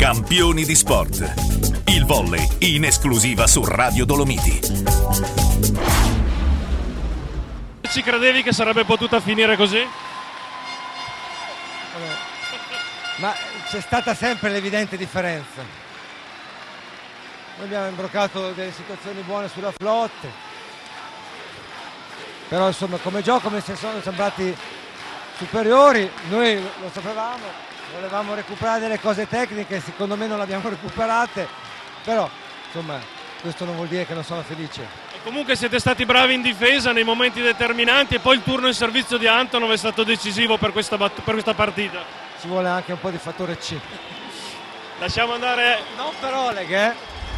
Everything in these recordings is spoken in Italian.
Campioni di sport. Il volley in esclusiva su Radio Dolomiti. Ci credevi che sarebbe potuta finire così? Ma c'è stata sempre l'evidente differenza. Noi abbiamo imbroccato delle situazioni buone sulla flotte, però insomma come gioco mi sono sembrati superiori. Noi lo sapevamo, volevamo recuperare delle cose tecniche, secondo me non le abbiamo recuperate, però insomma questo non vuol dire che non sono felice. E comunque siete stati bravi in difesa nei momenti determinanti e poi il turno in servizio di Antonov è stato decisivo per questa partita. Ci vuole anche un po' di fattore C. Lasciamo andare. Non per Oleg,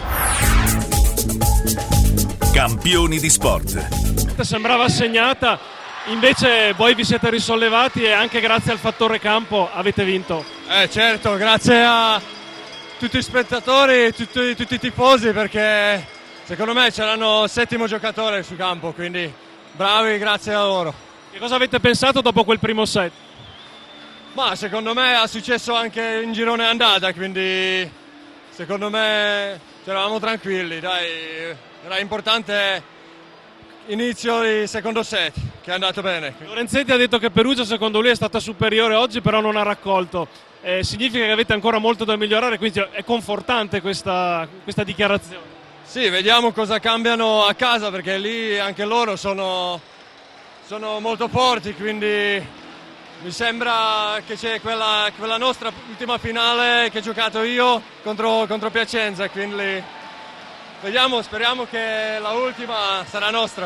Campioni di sport. Sembrava assegnata, invece voi vi siete risollevati e anche grazie al fattore campo avete vinto. Certo, grazie a tutti gli spettatori e tutti i tifosi, perché secondo me c'erano 7° giocatore sul campo, quindi bravi, grazie a loro. Che cosa avete pensato dopo quel primo set? Ma secondo me è successo anche in girone andata, quindi secondo me eravamo tranquilli, dai, era importante inizio di secondo set, che è andato bene. Lorenzetti ha detto che Perugia secondo lui è stata superiore oggi, però non ha raccolto. Significa che avete ancora molto da migliorare, quindi è confortante questa dichiarazione. Sì, vediamo cosa cambiano a casa, perché lì anche loro sono molto forti, quindi mi sembra che c'è quella nostra ultima finale che ho giocato io contro Piacenza, quindi vediamo, speriamo che la ultima sarà nostra.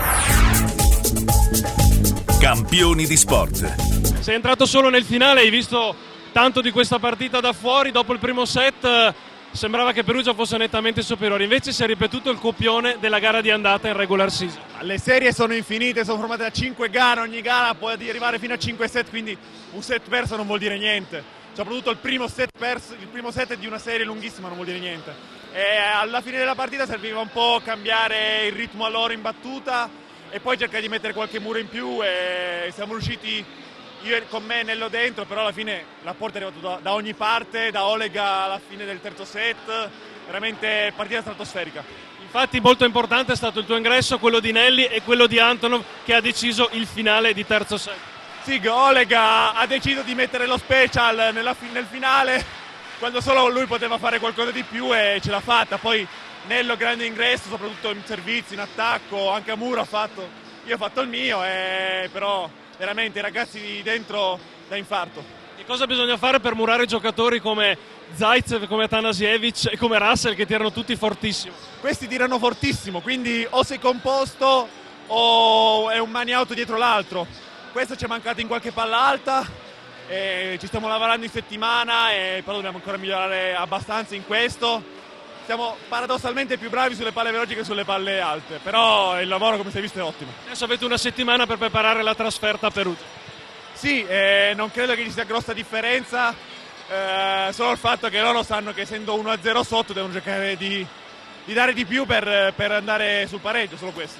Campioni di sport. Sei entrato solo nel finale, hai visto tanto di questa partita da fuori, dopo il primo set sembrava che Perugia fosse nettamente superiore, invece si è ripetuto il copione della gara di andata in regular season. Le serie sono infinite, sono formate da 5 gare, ogni gara può arrivare fino a 5 set, quindi un set perso non vuol dire niente. Soprattutto il primo set perso, il primo set di una serie lunghissima non vuol dire niente. E alla fine della partita serviva un po' cambiare il ritmo a loro in battuta e poi cercare di mettere qualche muro in più, e siamo riusciti, io con me Nello dentro, però alla fine l'apporto è arrivato da ogni parte, da Oleg alla fine del terzo set, veramente partita stratosferica. Infatti molto importante è stato il tuo ingresso, quello di Nelli e quello di Antonov, che ha deciso il finale di terzo set. Sì, Oleg ha deciso di mettere lo special nel finale, quando solo lui poteva fare qualcosa di più, e ce l'ha fatta. Poi Nello grande ingresso, soprattutto in servizio, in attacco, anche a muro ha fatto, io ho fatto il mio, però veramente i ragazzi di dentro da infarto. Che cosa bisogna fare per murare giocatori come Zaitsev, come Atanasievich e come Russell, che tirano tutti fortissimo? Questi tirano fortissimo, quindi o sei composto o è un maniauto dietro l'altro. Questo ci è mancato in qualche palla alta, e ci stiamo lavorando in settimana, e però dobbiamo ancora migliorare abbastanza in questo. Siamo paradossalmente più bravi sulle palle veloci che sulle palle alte, però il lavoro, come si è visto, è ottimo. Adesso avete una settimana per preparare la trasferta a Perugia. Sì, non credo che ci sia grossa differenza, solo il fatto che loro sanno che essendo 1-0 sotto devono cercare di dare di più per andare sul pareggio, solo questo.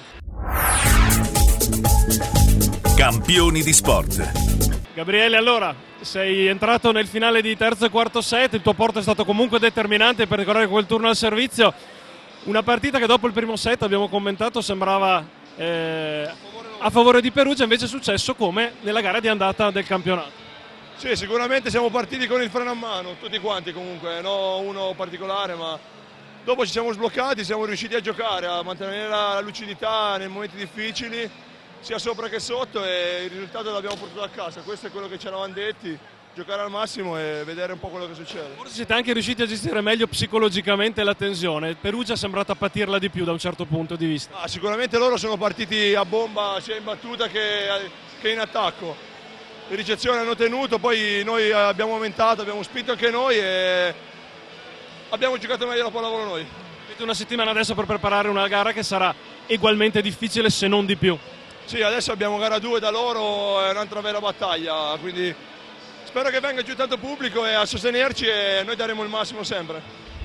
Campioni di sport. Gabriele, allora, sei entrato nel finale di terzo e quarto set, il tuo apporto è stato comunque determinante per ricordare quel turno al servizio. Una partita che dopo il primo set, abbiamo commentato, sembrava a favore di Perugia, invece è successo come nella gara di andata del campionato. Sì, sicuramente siamo partiti con il freno a mano, tutti quanti comunque, no uno particolare, ma dopo ci siamo sbloccati, siamo riusciti a giocare, a mantenere la lucidità nei momenti difficili, sia sopra che sotto, e il risultato l'abbiamo portato a casa. Questo è quello che ci eravamo detti, giocare al massimo e vedere un po' quello che succede. Forse siete anche riusciti a gestire meglio psicologicamente la tensione. Perugia è sembrata patirla di più da un certo punto di vista. Sicuramente loro sono partiti a bomba sia in battuta che in attacco. Le ricezioni hanno tenuto, poi noi abbiamo aumentato, abbiamo spinto anche noi e abbiamo giocato meglio la pallavolo noi. Avete una settimana adesso per preparare una gara che sarà ugualmente difficile, se non di più. Sì, adesso abbiamo gara 2 da loro, è un'altra vera battaglia, quindi spero che venga giù tanto pubblico e a sostenerci, e noi daremo il massimo sempre.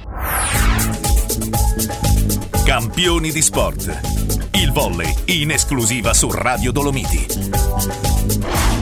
Campioni di sport. Il volley in esclusiva su Radio Dolomiti.